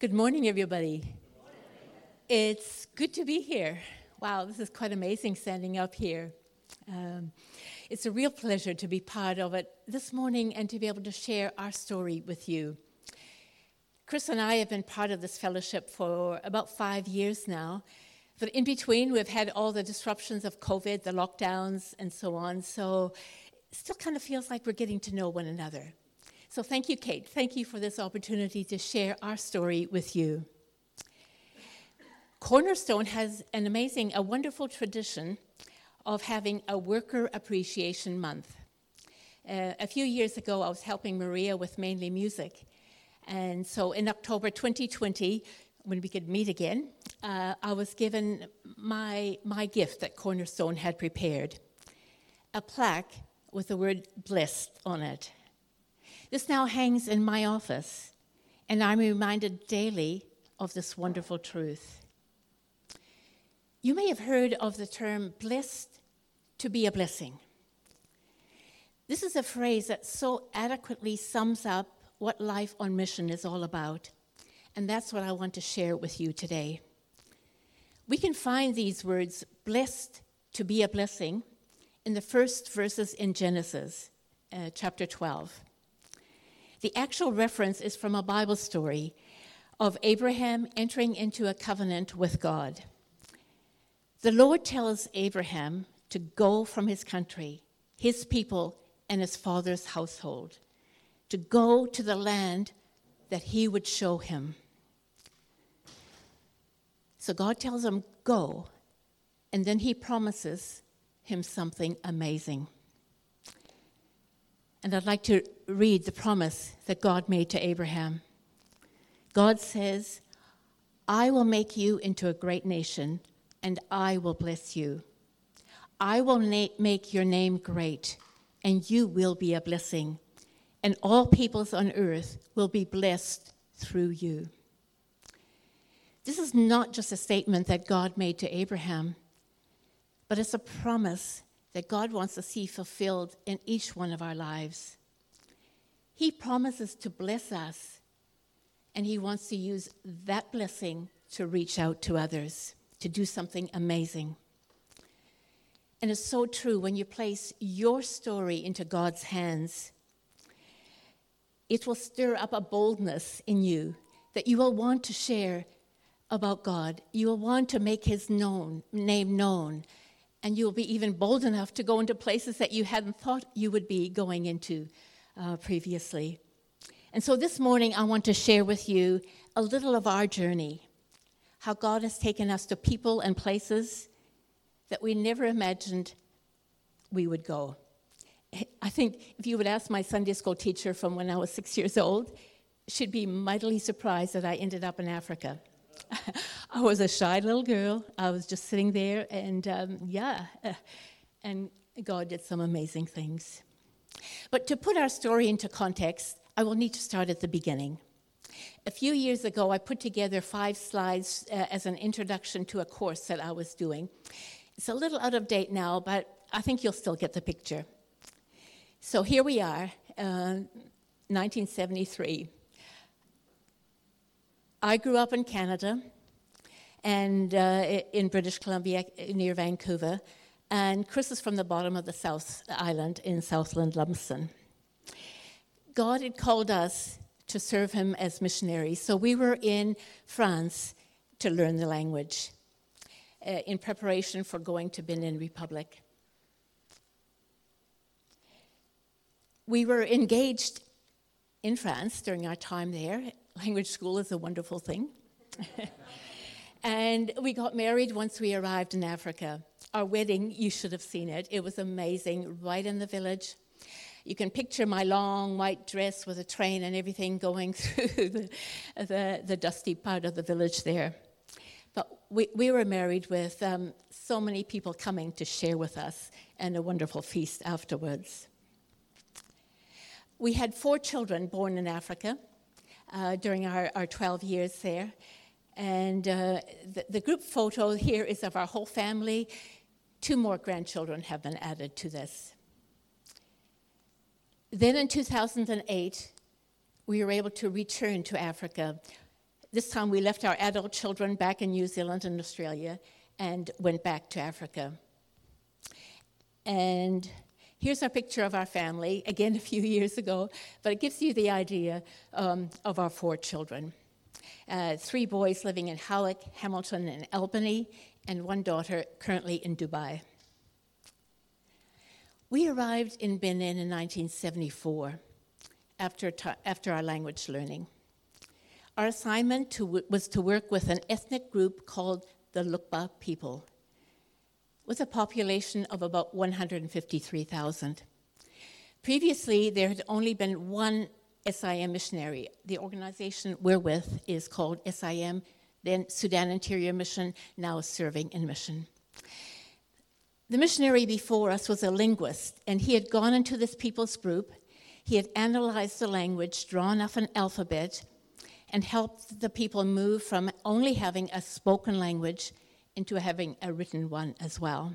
Good morning, everybody. It's good to be here. Wow, this is quite amazing standing up here. It's a real pleasure to be part of it this morning and to be able to share our story with you. Chris and I have been part of this fellowship for about 5 years now, but in between we've had all the disruptions of COVID, the lockdowns, and so on, so it still kind of feels like we're getting to know one another. So thank you, Kate. Thank you for this opportunity to share our story with you. Cornerstone has a wonderful tradition of having a Worker Appreciation Month. A few years ago, I was helping Maria with mainly music. And so in October 2020, when we could meet again, I was given my gift that Cornerstone had prepared, a plaque with the word blessed on it. This now hangs in my office, and I'm reminded daily of this wonderful truth. You may have heard of the term blessed to be a blessing. This is a phrase that so adequately sums up what life on mission is all about, and that's what I want to share with you today. We can find these words, blessed to be a blessing, in the first verses in Genesis, chapter 12. The actual reference is from a Bible story of Abraham entering into a covenant with God. The Lord tells Abraham to go from his country, his people, and his father's household, to go to the land that he would show him. So God tells him, go, and then he promises him something amazing. And I'd like to read the promise that God made to Abraham. God says, I will make you into a great nation, and I will bless you. I will make your name great, and you will be a blessing, and all peoples on earth will be blessed through you. This is not just a statement that God made to Abraham, but it's a promise that God wants to see fulfilled in each one of our lives. He promises to bless us, and he wants to use that blessing to reach out to others, to do something amazing. And it's so true when you place your story into God's hands. It will stir up a boldness in you that you will want to share about God. You will want to make his name known. And you'll be even bold enough to go into places that you hadn't thought you would be going into previously. And so this morning, I want to share with you a little of our journey, how God has taken us to people and places that we never imagined we would go. I think if you would ask my Sunday school teacher from when I was 6 years old, she'd be mightily surprised that I ended up in Africa. I was a shy little girl. I was just sitting there, and and God did some amazing things. But to put our story into context, I will need to start at the beginning. A few years ago, I put together 5 slides as an introduction to a course that I was doing. It's a little out of date now, but I think you'll still get the picture. So here we are, 1973. I grew up in Canada and in British Columbia near Vancouver, and Chris is from the bottom of the South Island in Southland, Lumsden. God had called us to serve him as missionaries, so we were in France to learn the language in preparation for going to Benin Republic. We were engaged in France during our time there. Language school is a wonderful thing. And we got married once we arrived in Africa. Our wedding, you should have seen it. It was amazing, right in the village. You can picture my long white dress with a train and everything going through the dusty part of the village there. But we were married with so many people coming to share with us and a wonderful feast afterwards. We had 4 children born in Africa during our 12 years there. And the group photo here is of our whole family. 2 more grandchildren have been added to this. Then in 2008, we were able to return to Africa this time we left our adult children back in New Zealand and Australia and went back to Africa. And here's our picture of our family, again a few years ago, but it gives you the idea of our 4 children. 3 boys living in Howick, Hamilton, and Albany, and 1 daughter currently in Dubai. We arrived in Benin in 1974 after our language learning. Our assignment was to work with an ethnic group called the Lukba people, with a population of about 153,000. Previously, there had only been 1 SIM missionary. The organization we're with is called SIM, then Sudan Interior Mission, now serving in mission. The missionary before us was a linguist, and he had gone into this people's group. He had analyzed the language, drawn up an alphabet, and helped the people move from only having a spoken language into having a written one as well.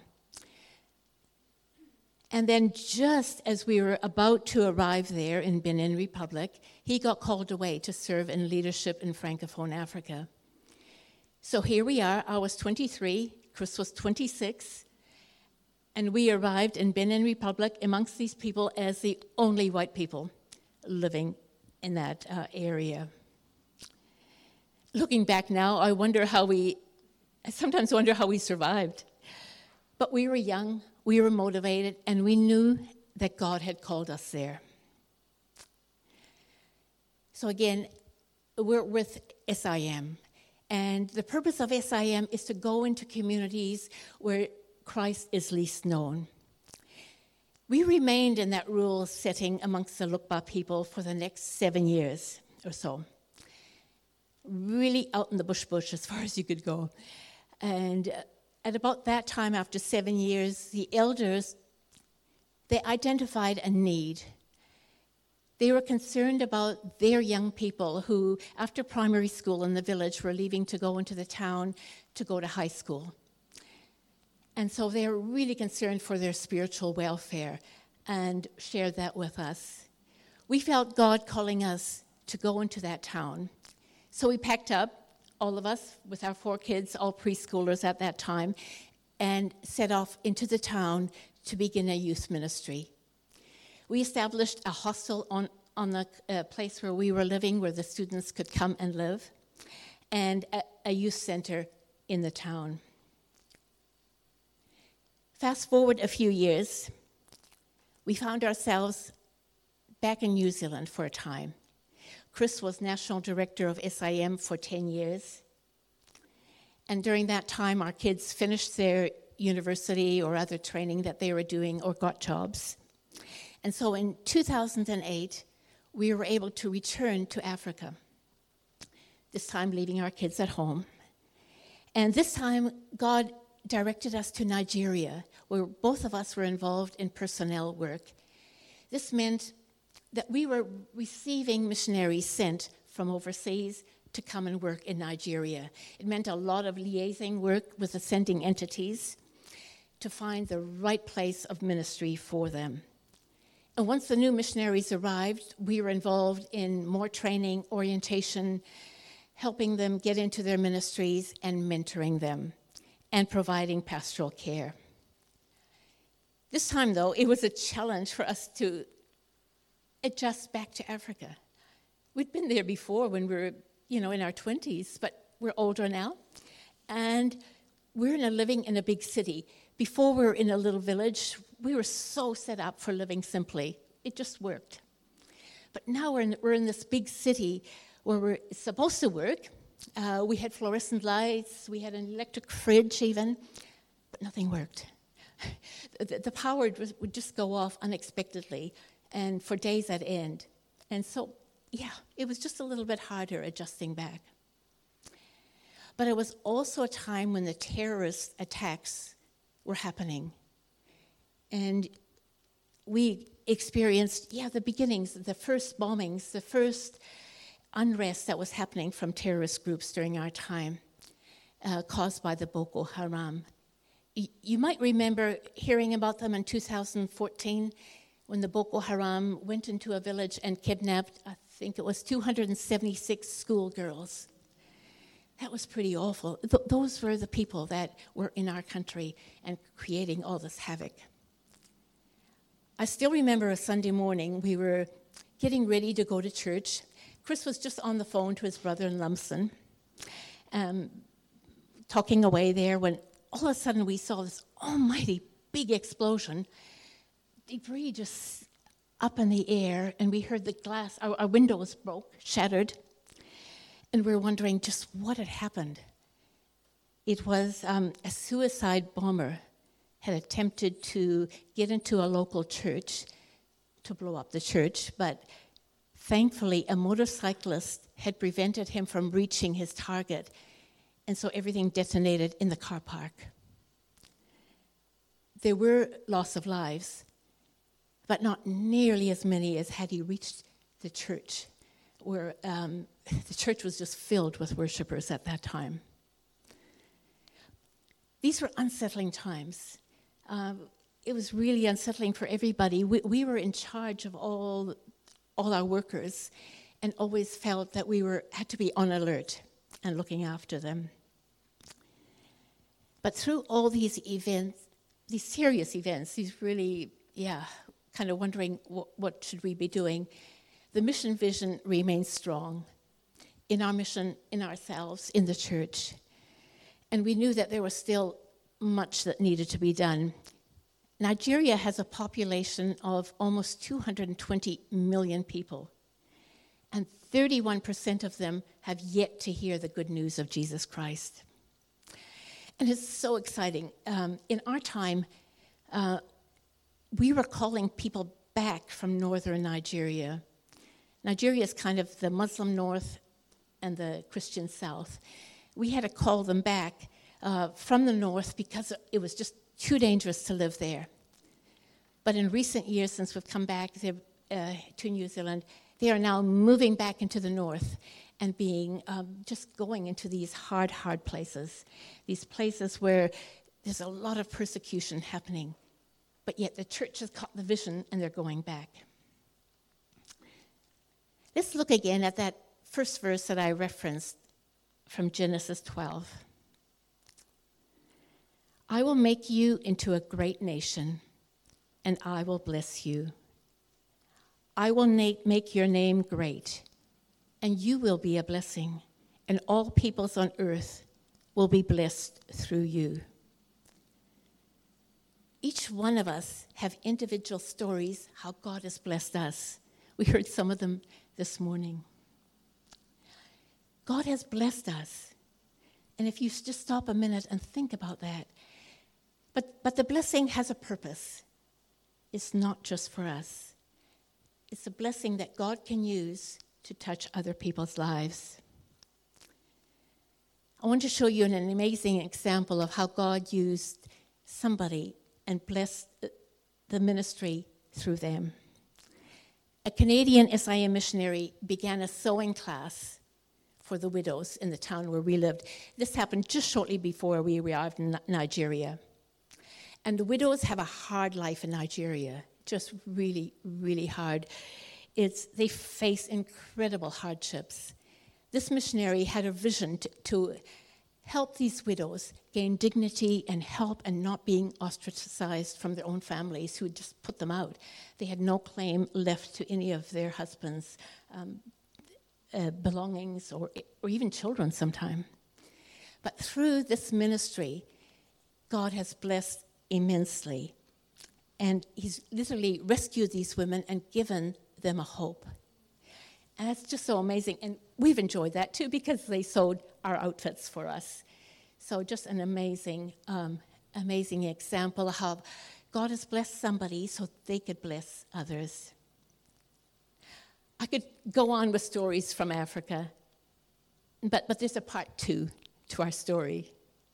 And then just as we were about to arrive there in Benin Republic, he got called away to serve in leadership in Francophone Africa. So here we are. I was 23, Chris was 26, and we arrived in Benin Republic amongst these people as the only white people living in that area. Looking back now, I sometimes wonder how we survived. But we were young, we were motivated, and we knew that God had called us there. So again, we're with SIM. And the purpose of SIM is to go into communities where Christ is least known. We remained in that rural setting amongst the Lukba people for the next 7 years or so. Really out in the bush as far as you could go. And at about that time, after 7 years, the elders, they identified a need. They were concerned about their young people who, after primary school in the village, were leaving to go into the town to go to high school. And so they were really concerned for their spiritual welfare and shared that with us. We felt God calling us to go into that town. So we packed up, all of us, with our 4 kids, all preschoolers at that time, and set off into the town to begin a youth ministry. We established a hostel on the place where we were living, where the students could come and live, and a youth center in the town. Fast forward a few years, we found ourselves back in New Zealand for a time. Chris was national director of SIM for 10 years. And during that time, our kids finished their university or other training that they were doing or got jobs. And so in 2008, we were able to return to Africa, this time leaving our kids at home. And this time, God directed us to Nigeria, where both of us were involved in personnel work. This meant that we were receiving missionaries sent from overseas to come and work in Nigeria. It meant a lot of liaising work with the sending entities to find the right place of ministry for them. And once the new missionaries arrived, we were involved in more training, orientation, helping them get into their ministries and mentoring them, and providing pastoral care. This time, though, it was a challenge for us to adjust back to Africa. We'd been there before when we were, in our 20s, but we're older now, and we're living in a big city. Before we were in a little village, we were so set up for living simply. It just worked. But now we're in this big city where we're supposed to work. We had fluorescent lights, we had an electric fridge even, but nothing worked. The power would just go off unexpectedly and for days at end. And so, it was just a little bit harder adjusting back. But it was also a time when the terrorist attacks were happening. And we experienced, the beginnings, the first bombings, the first unrest that was happening from terrorist groups during our time, caused by the Boko Haram. You might remember hearing about them in 2014 when the Boko Haram went into a village and kidnapped, I think it was 276 schoolgirls. That was pretty awful. Those were the people that were in our country and creating all this havoc. I still remember a Sunday morning, we were getting ready to go to church. Chris was just on the phone to his brother in Lumsden, talking away there, when all of a sudden we saw this almighty big explosion, debris just up in the air, and we heard the glass, our windows broke, shattered, and we were wondering just what had happened. It was a suicide bomber had attempted to get into a local church to blow up the church, but thankfully a motorcyclist had prevented him from reaching his target, and so everything detonated in the car park. There were loss of lives, but not nearly as many as had he reached the church, where the church was just filled with worshipers at that time. These were unsettling times. It was really unsettling for everybody. We were in charge of all our workers, and always felt that we had to be on alert and looking after them. But through all these events, these serious events, these really, kind of wondering what should we be doing, the mission vision remains strong in our mission, in ourselves, in the church. And we knew that there was still much that needed to be done. Nigeria has a population of almost 220 million people, and 31% of them have yet to hear the good news of Jesus Christ. And it's so exciting. In our time, we were calling people back from northern Nigeria. Nigeria is kind of the Muslim north and the Christian south. We had to call them back from the north because it was just too dangerous to live there. But in recent years, since we've come back to New Zealand, they are now moving back into the north and being just going into these hard places, these places where there's a lot of persecution happening, but yet the church has caught the vision and they're going back. Let's look again at that first verse that I referenced from Genesis 12. I will make you into a great nation, and I will bless you. I will make your name great, and you will be a blessing, and all peoples on earth will be blessed through you. Each one of us have individual stories how God has blessed us. We heard some of them this morning. God has blessed us. And if you just stop a minute and think about that, but the blessing has a purpose. It's not just for us. It's a blessing that God can use to touch other people's lives. I want to show you an amazing example of how God used somebody and blessed the ministry through them. A Canadian SIM missionary began a sewing class for the widows in the town where we lived. This happened just shortly before we arrived in Nigeria. And the widows have a hard life in Nigeria, just really, really hard. They face incredible hardships. This missionary had a vision to help these widows gain dignity and help and not being ostracized from their own families who had just put them out. They had no claim left to any of their husbands' belongings or even children sometime. But through this ministry, God has blessed immensely. And he's literally rescued these women and given them a hope. And that's just so amazing. And we've enjoyed that too because they sewed our outfits for us. So just an amazing example of how God has blessed somebody so they could bless others. I could go on with stories from Africa, but there's a part 2 to our story.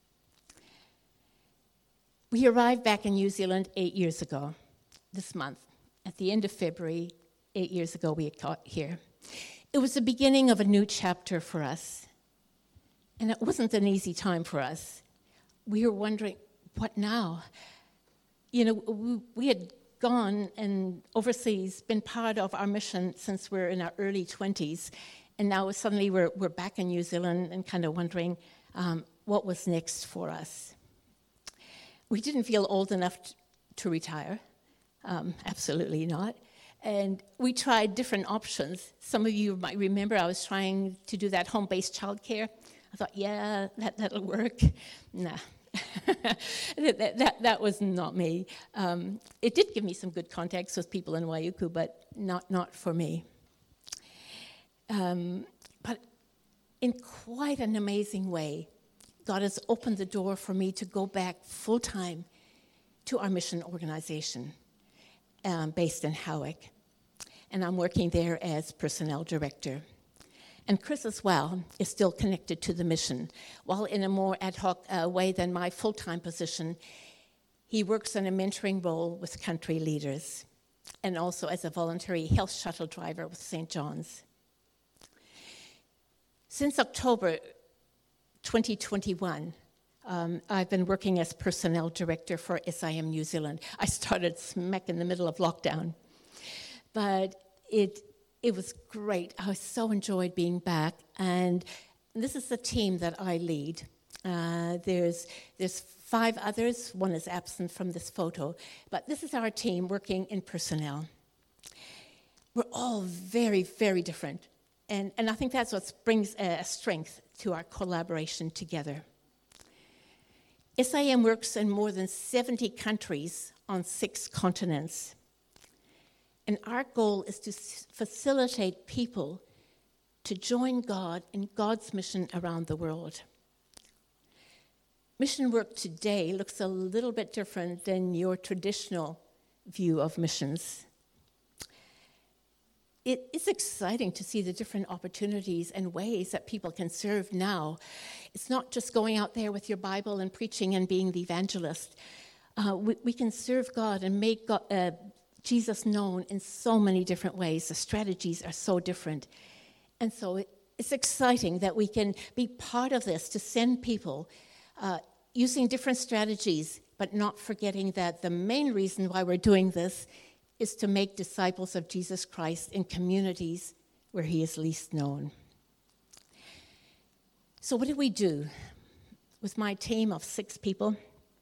We arrived back in New Zealand 8 years ago, this month. At the end of February, 8 years ago, we got here. It was the beginning of a new chapter for us. And it wasn't an easy time for us. We were wondering, what now? You know, we had gone and overseas, been part of our mission since we're in our early 20s. And now suddenly we're back in New Zealand and kind of wondering what was next for us. We didn't feel old enough to retire. Absolutely not. And we tried different options. Some of you might remember I was trying to do that home-based childcare. I thought, yeah, that'll work. Nah. that was not me. It did give me some good contacts with people in Waiuku, but not for me. But in quite an amazing way, God has opened the door for me to go back full-time to our mission organization based in Howick. And I'm working there as personnel director. And Chris as well is still connected to the mission. While in a more ad hoc way than my full-time position, he works in a mentoring role with country leaders and also as a voluntary health shuttle driver with St. John's. Since October 2021, I've been working as personnel director for SIM New Zealand. I started smack in the middle of lockdown. But it was great. I so enjoyed being back. And this is the team that I lead. There's 5 others. One is absent from this photo. But this is our team working in personnel. We're all very, very different. And I think that's what brings a strength to our collaboration together. SIM works in more than 70 countries on 6 continents. And our goal is to facilitate people to join God in God's mission around the world. Mission work today looks a little bit different than your traditional view of missions. It's exciting to see the different opportunities and ways that people can serve now. It's not just going out there with your Bible and preaching and being the evangelist. We can serve God and make Jesus known in so many different ways. The strategies are so different. And so it's exciting that we can be part of this to send people using different strategies, but not forgetting that the main reason why we're doing this is to make disciples of Jesus Christ in communities where he is least known. So what do we do? With my team of 6 people,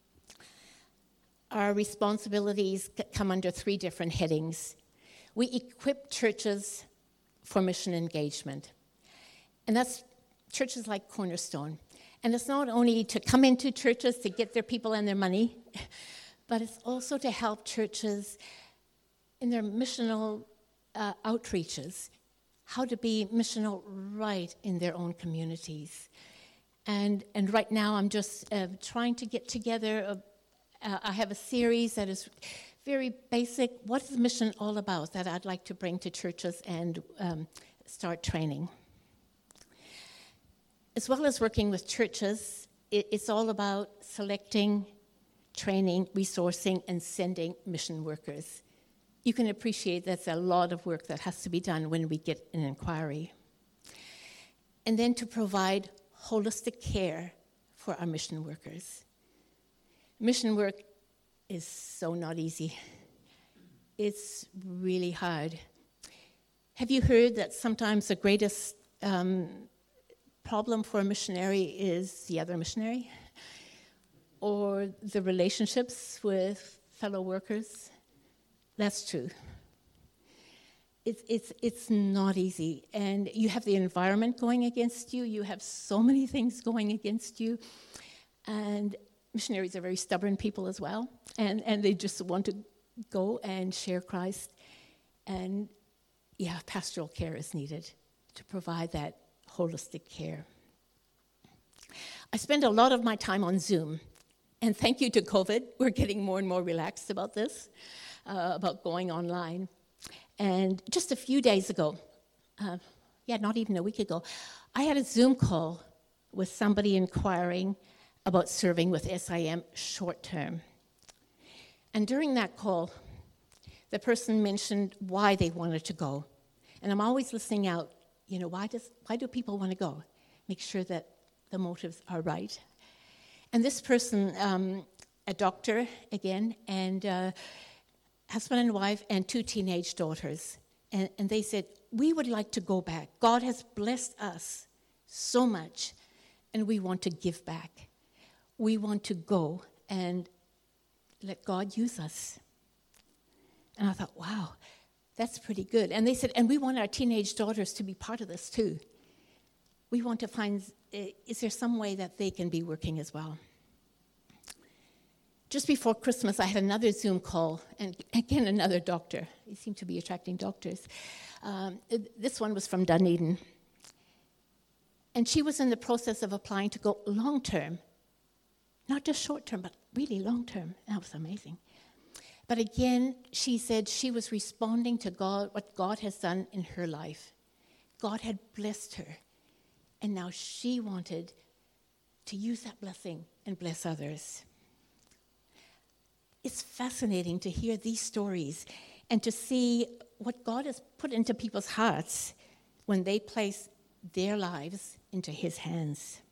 our responsibilities come under 3 different headings. We equip churches for mission engagement. And that's churches like Cornerstone. And it's not only to come into churches to get their people and their money, but it's also to help churches in their missional outreaches, how to be missional right in their own communities. And right now I'm just trying to get together I have a series that is very basic. What is mission all about that I'd like to bring to churches and start training? As well as working with churches, it's all about selecting, training, resourcing, and sending mission workers. You can appreciate that's a lot of work that has to be done when we get an inquiry. And then to provide holistic care for our mission workers. Mission work is so not easy. It's really hard. Have you heard that sometimes the greatest problem for a missionary is the other missionary? Or the relationships with fellow workers? That's true. It's not easy. And you have the environment going against you. You have so many things going against you. And missionaries are very stubborn people as well, and they just want to go and share Christ. And yeah, pastoral care is needed to provide that holistic care. I spend a lot of my time on Zoom, and thank you to COVID, we're getting more and more relaxed about this, about going online. And just a few days ago, not even a week ago, I had a Zoom call with somebody inquiring about serving with SIM short term. And during that call, the person mentioned why they wanted to go. And I'm always listening out, why do people want to go? Make sure that the motives are right. And this person, a doctor again, and husband and wife and 2 teenage daughters. And they said, we would like to go back. God has blessed us so much, and we want to give back. We want to go and let God use us. And I thought, wow, that's pretty good. And they said, and we want our teenage daughters to be part of this too. We want to find, is there some way that they can be working as well? Just before Christmas, I had another Zoom call, and again, another doctor. They seem to be attracting doctors. This one was from Dunedin. And she was in the process of applying to go long-term. Not just short-term, but really long-term. That was amazing. But again, she said she was responding to God, what God has done in her life. God had blessed her. And now she wanted to use that blessing and bless others. It's fascinating to hear these stories and to see what God has put into people's hearts when they place their lives into his hands.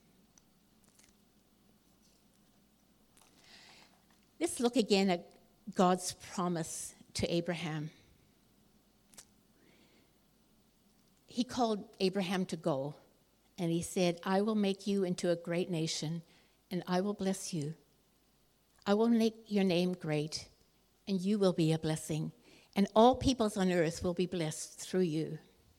Let's look again at God's promise to Abraham. He called Abraham to go, and he said, I will make you into a great nation, and I will bless you. I will make your name great, and you will be a blessing, and all peoples on earth will be blessed through you.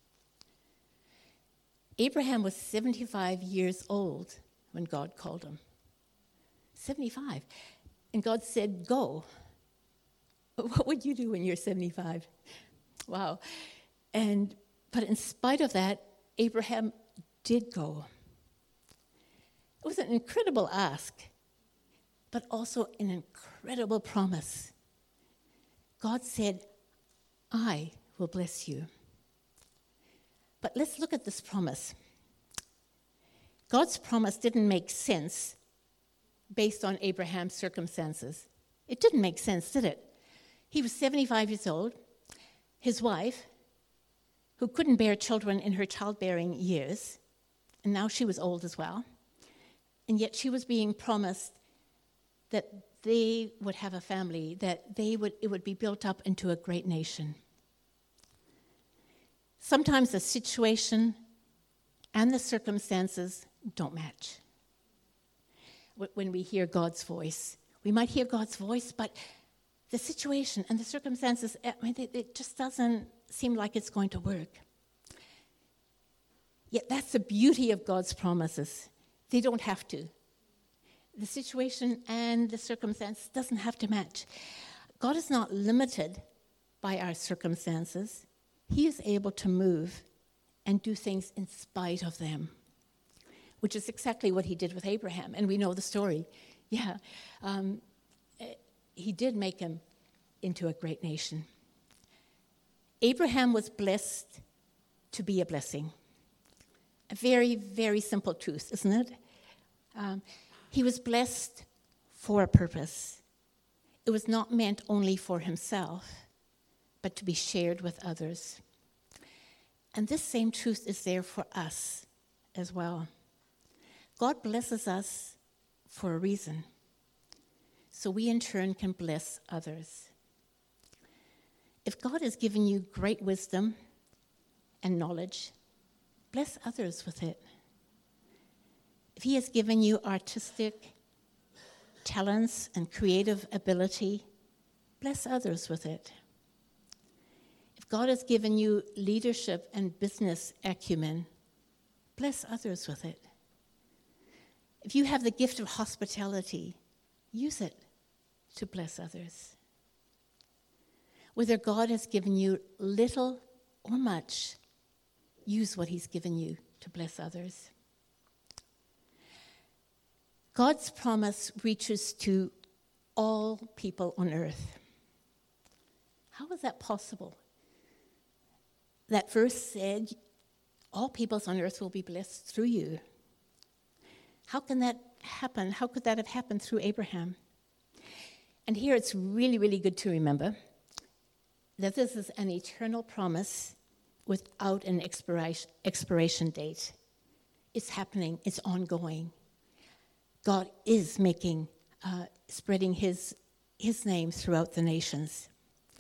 Abraham was 75 years old when God called him. 75. And God said, go. What would you do when you're 75? Wow. But in spite of that, Abraham did go. It was an incredible ask, but also an incredible promise. God said, I will bless you. But let's look at this promise. God's promise didn't make sense based on Abraham's circumstances. It didn't make sense, did it? He was 75 years old. His wife, who couldn't bear children in her childbearing years, and now she was old as well, and yet she was being promised that they would have a family, that it would be built up into a great nation. Sometimes the situation and the circumstances don't match. When we hear God's voice, we might hear God's voice, but the situation and the circumstances, it just doesn't seem like it's going to work. Yet that's the beauty of God's promises. They don't have to. The situation and the circumstance doesn't have to match. God is not limited by our circumstances. He is able to move and do things in spite of them, which is exactly what he did with Abraham. And we know the story. Yeah, he did make him into a great nation. Abraham was blessed to be a blessing. A very, very simple truth, isn't it? He was blessed for a purpose. It was not meant only for himself, but to be shared with others. And this same truth is there for us as well. God blesses us for a reason, so we in turn can bless others. If God has given you great wisdom and knowledge, bless others with it. If he has given you artistic talents and creative ability, bless others with it. If God has given you leadership and business acumen, bless others with it. If you have the gift of hospitality, use it to bless others. Whether God has given you little or much, use what he's given you to bless others. God's promise reaches to all people on earth. How is that possible? That verse said, all peoples on earth will be blessed through you. How can that happen? How could that have happened through Abraham? And here it's really, really good to remember that this is an eternal promise without an expiration date. It's happening. It's ongoing. God is spreading his name throughout the nations.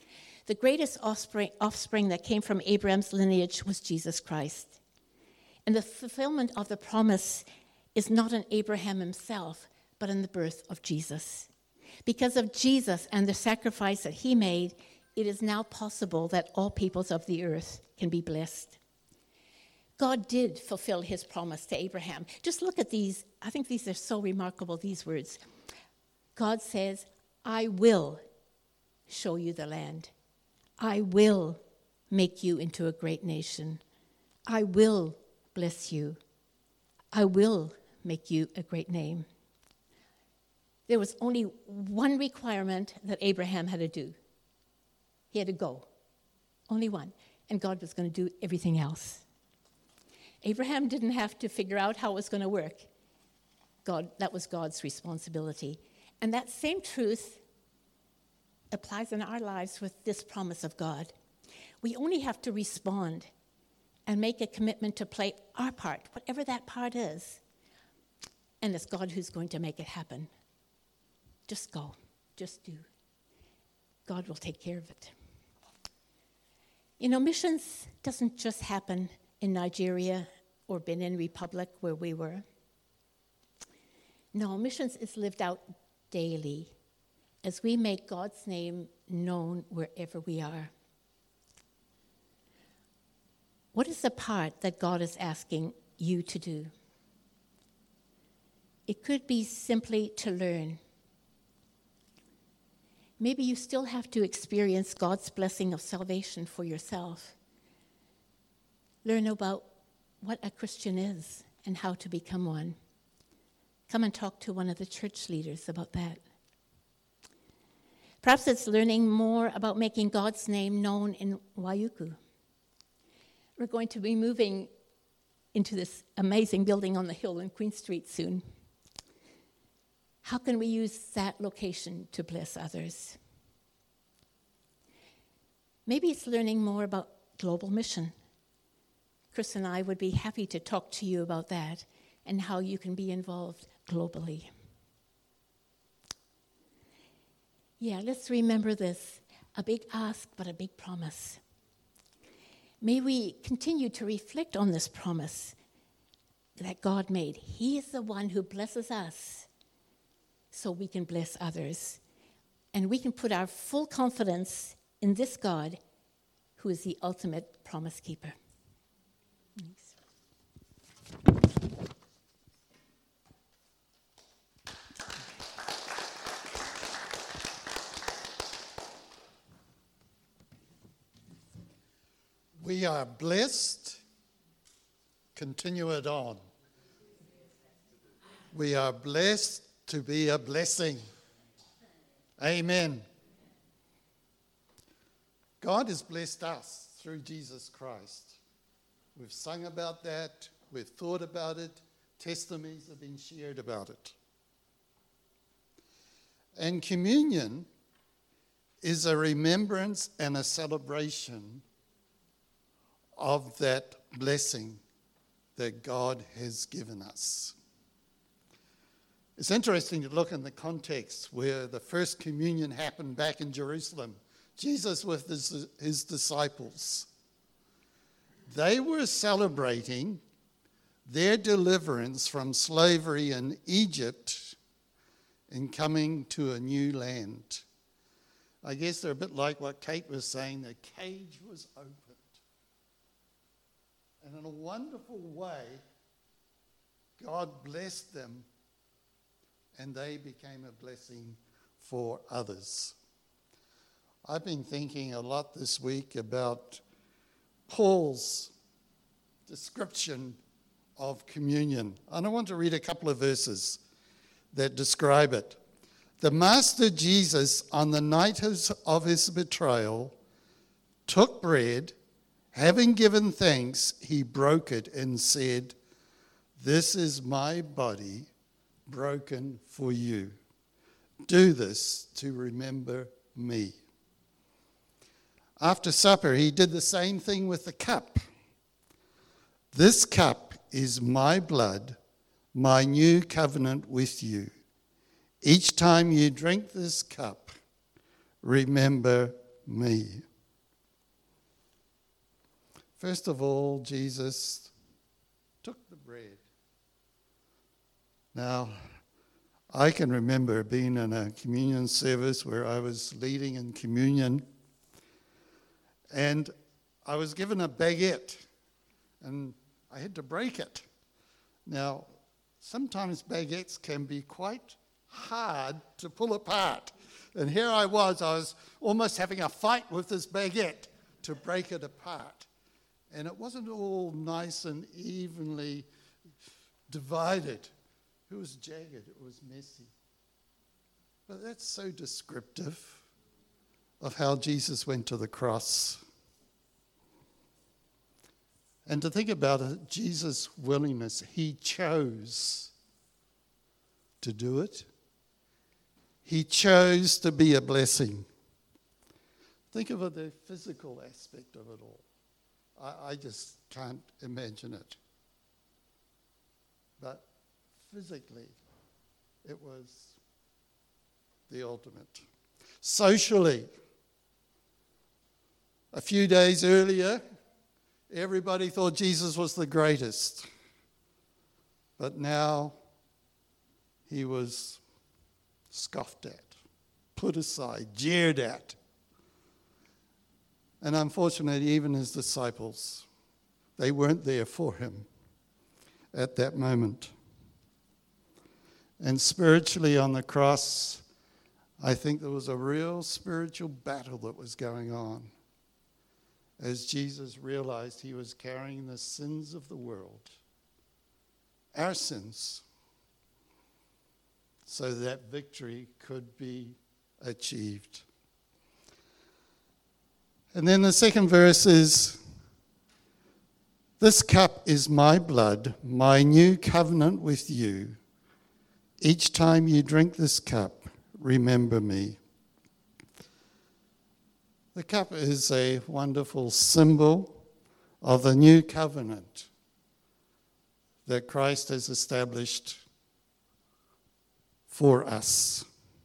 The greatest offspring that came from Abraham's lineage was Jesus Christ. And the fulfillment of the promise is not in Abraham himself, but in the birth of Jesus. Because of Jesus and the sacrifice that he made, it is now possible that all peoples of the earth can be blessed. God did fulfill his promise to Abraham. Just look at these. I think these are so remarkable, these words. God says, I will show you the land. I will make you into a great nation. I will bless you. I will make you a great name. There was only one requirement that Abraham had to do. He had to go. Only one. And God was going to do everything else. Abraham didn't have to figure out how it was going to work. That was God's responsibility. And that same truth applies in our lives with this promise of God. We only have to respond and make a commitment to play our part, whatever that part is. And it's God who's going to make it happen. Just go. Just do. God will take care of it. You know, missions doesn't just happen in Nigeria or Benin Republic where we were. No, missions is lived out daily as we make God's name known wherever we are. What is the part that God is asking you to do? It could be simply to learn. Maybe you still have to experience God's blessing of salvation for yourself. Learn about what a Christian is and how to become one. Come and talk to one of the church leaders about that. Perhaps it's learning more about making God's name known in Wayuku. We're going to be moving into this amazing building on the hill in Queen Street soon. How can we use that location to bless others? Maybe it's learning more about global mission. Chris and I would be happy to talk to you about that and how you can be involved globally. Yeah, let's remember this. A big ask, but a big promise. May we continue to reflect on this promise that God made. He is the one who blesses us so we can bless others. And we can put our full confidence in this God who is the ultimate promise keeper. Thanks. We are blessed. Continue it on. We are blessed to be a blessing. Amen. God has blessed us through Jesus Christ. We've sung about that. We've thought about it. Testimonies have been shared about it. And communion is a remembrance and a celebration of that blessing that God has given us. It's interesting to look in the context where the first communion happened back in Jerusalem. Jesus with his disciples. They were celebrating their deliverance from slavery in Egypt and coming to a new land. I guess they're a bit like what Kate was saying, the cage was opened. And in a wonderful way, God blessed them and they became a blessing for others. I've been thinking a lot this week about Paul's description of communion. And I want to read a couple of verses that describe it. The Master Jesus, on the night of his betrayal, took bread. Having given thanks, he broke it and said, "This is my body broken for you. Do this to remember me." After supper, he did the same thing with the cup. "This cup is my blood, my new covenant with you. Each time you drink this cup, remember me." First of all, Jesus took the bread. Now, I can remember being in a communion service where I was leading in communion, and I was given a baguette, and I had to break it. Now, sometimes baguettes can be quite hard to pull apart. And here I was almost having a fight with this baguette to break it apart. And it wasn't all nice and evenly divided. It was jagged, it was messy. But that's so descriptive of how Jesus went to the cross. And to think about it, Jesus' willingness, he chose to do it. He chose to be a blessing. Think of the physical aspect of it all. I just can't imagine it. But physically, it was the ultimate. Socially, a few days earlier, everybody thought Jesus was the greatest. But now he was scoffed at, put aside, jeered at. And unfortunately, even his disciples, they weren't there for him at that moment. And spiritually on the cross, I think there was a real spiritual battle that was going on as Jesus realized he was carrying the sins of the world, our sins, so that victory could be achieved. And then the second verse is, "This cup is my blood, my new covenant with you. Each time you drink this cup, remember me." The cup is a wonderful symbol of the new covenant that Christ has established for us.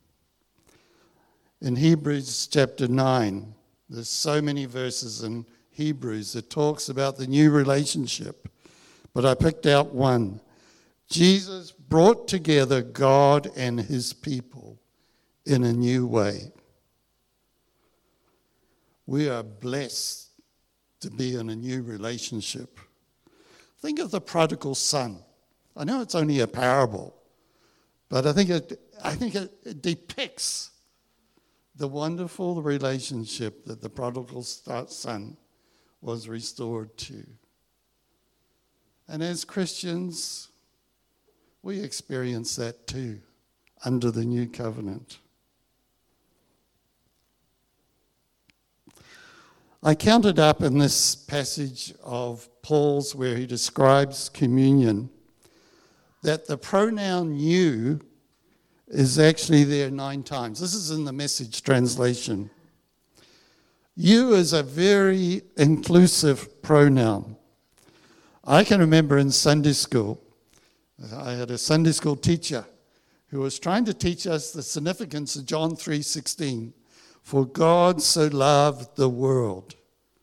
In Hebrews chapter 9, there's so many verses in Hebrews that talks about the new relationship, but I picked out one. Jesus brought together God and his people in a new way. We are blessed to be in a new relationship. Think of the prodigal son. I know it's only a parable, but I think it depicts the wonderful relationship that the prodigal son was restored to. And as Christians, we experience that too under the new covenant. I counted up in this passage of Paul's where he describes communion that the pronoun you is actually there 9 times. This is in the Message translation. You is a very inclusive pronoun. I can remember in Sunday school, I had a Sunday school teacher who was trying to teach us the significance of John 3:16. For God so loved the world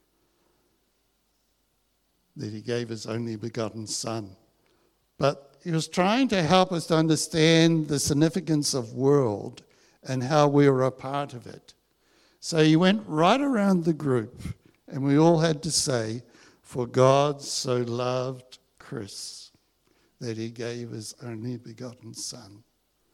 that he gave his only begotten Son. But he was trying to help us to understand the significance of world and how we were a part of it. So he went right around the group and we all had to say, for God so loved Chris that he gave his only begotten Son.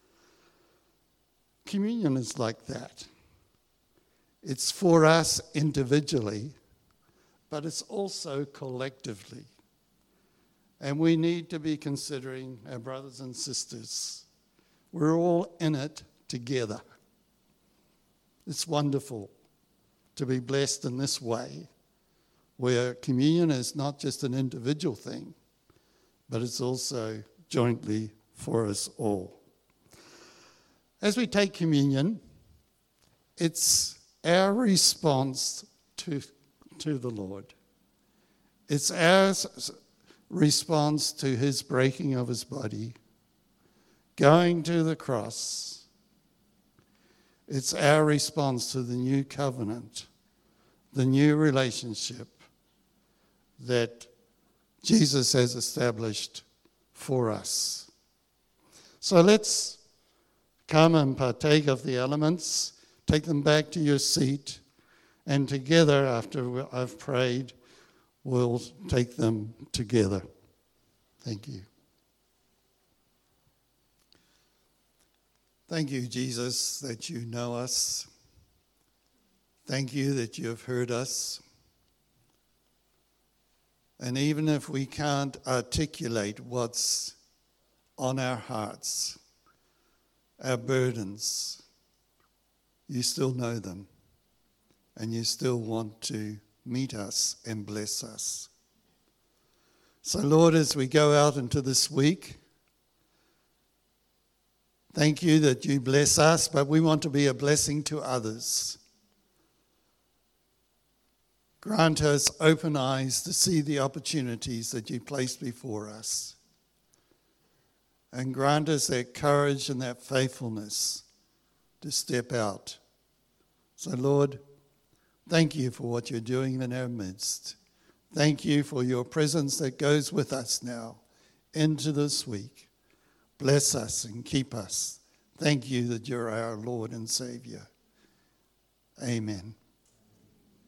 Communion is like that. It's for us individually, but it's also collectively. And we need to be considering our brothers and sisters. We're all in it together. It's wonderful to be blessed in this way, where communion is not just an individual thing, but it's also jointly for us all. As we take communion, it's our response to the Lord. It's our response to his breaking of his body, going to the cross. It's our response to the new covenant, the new relationship that Jesus has established for us. So let's come and partake of the elements. Take them back to your seat. And together, after I've prayed, we'll take them together. Thank you. Thank you, Jesus, that you know us. Thank you that you have heard us. And even if we can't articulate what's on our hearts, our burdens, you still know them. And you still want to meet us and bless us. So, Lord, as we go out into this week, thank you that you bless us, but we want to be a blessing to others. Grant us open eyes to see the opportunities that you place before us. And grant us that courage and that faithfulness to step out. So, Lord, thank you for what you're doing in our midst. Thank you for your presence that goes with us now into this week. Bless us and keep us. Thank you that you're our Lord and Savior. Amen.